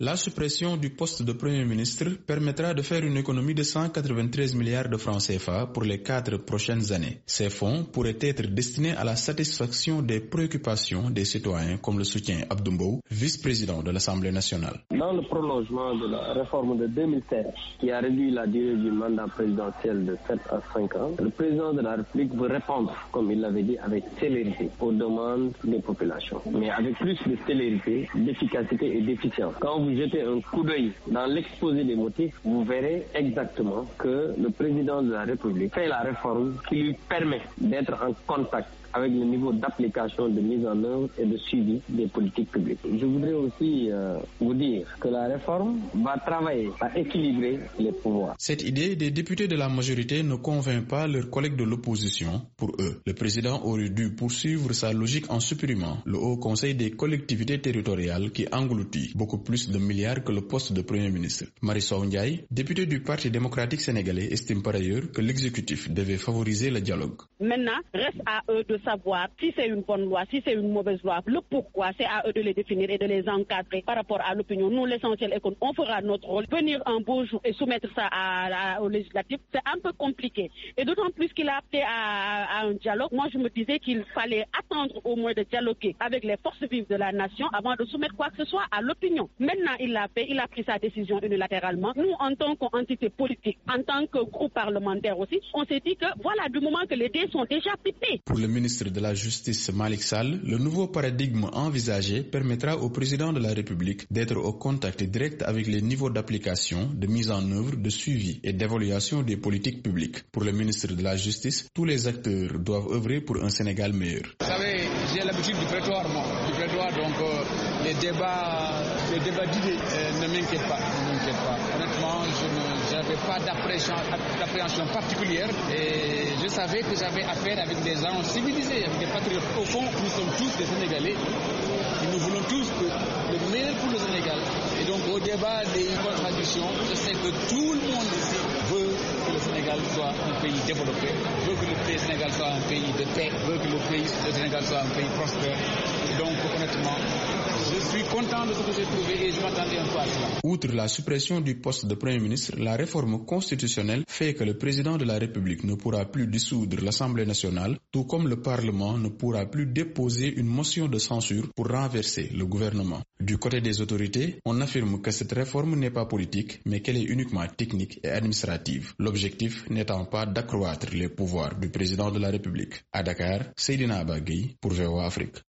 La suppression du poste de Premier ministre permettra de faire une économie de 193 milliards de francs CFA pour les 4 prochaines années. Ces fonds pourraient être destinés à la satisfaction des préoccupations des citoyens, comme le soutient Abdou Mbow, vice-président de l'Assemblée nationale. Dans le prolongement de la réforme de 2016, qui a réduit la durée du mandat présidentiel de 7 à 5 ans, le président de la République veut répondre, comme il l'avait dit, avec célérité aux demandes des populations, mais avec plus de célérité, d'efficacité et d'efficience. Quand vous jetez un coup d'œil dans l'exposé des motifs, vous verrez exactement que le président de la République fait la réforme qui lui permet d'être en contact avec le niveau d'application, de mise en œuvre et de suivi des politiques publiques. Je voudrais aussi vous dire que la réforme va travailler à équilibrer les pouvoirs. Cette idée des députés de la majorité ne convainc pas leurs collègues de l'opposition. Pour eux, le président aurait dû poursuivre sa logique en supprimant le Haut Conseil des collectivités territoriales qui engloutit beaucoup plus de milliards que le poste de Premier ministre. Marisol Ndiaye, députée du Parti démocratique sénégalais, estime par ailleurs que l'exécutif devait favoriser le dialogue. Maintenant, reste à eux de savoir si c'est une bonne loi, si c'est une mauvaise loi, le pourquoi, c'est à eux de les définir et de les encadrer par rapport à l'opinion. Nous, l'essentiel est qu'on fera notre rôle. Venir un beau jour et soumettre ça au législatif, c'est un peu compliqué. Et d'autant plus qu'il a appelé à un dialogue. Moi, je me disais qu'il fallait attendre au moins de dialoguer avec les forces vives de la nation avant de soumettre quoi que ce soit à l'opinion. Maintenant, il l'a fait, il a pris sa décision unilatéralement. Nous, en tant qu'entité politique, en tant que groupe parlementaire aussi, on s'est dit que voilà, du moment que les dés sont déjà pipés. Pour le ministre de la Justice Malick Sall, le nouveau paradigme envisagé permettra au président de la République d'être au contact direct avec les niveaux d'application, de mise en œuvre, de suivi et d'évaluation des politiques publiques. Pour le ministre de la Justice, tous les acteurs doivent œuvrer pour un Sénégal meilleur. Vous savez, j'ai l'habitude du prétoire, moi. Du prétoire, donc les débats d'idées ne m'inquiètent pas. Honnêtement, je n'avais pas d'appréhension particulière et je savais que j'avais affaire avec des gens civilisés, avec des patriotes. Au fond, nous sommes tous des Sénégalais et nous voulons tous le meilleur pour le Sénégal. Et donc au débat des contradictions, je sais que tout le monde ici veut que le Sénégal soit un pays développé, veut que le Sénégal soit un pays de paix, veut que le Sénégal soit un pays prospère. Et donc honnêtement, je suis content de ce que j'ai trouvé et je m'attendais un peu à cela. Outre la suppression du poste de Premier ministre, la réforme constitutionnelle fait que le président de la République ne pourra plus dissoudre l'Assemblée nationale, tout comme le Parlement ne pourra plus déposer une motion de censure pour renverser le gouvernement. Du côté des autorités, on affirme que cette réforme n'est pas politique, mais qu'elle est uniquement technique et administrative. L'objectif n'étant pas d'accroître les pouvoirs du président de la République. À Dakar, Seydina Aba Gueye pour VOA Afrique.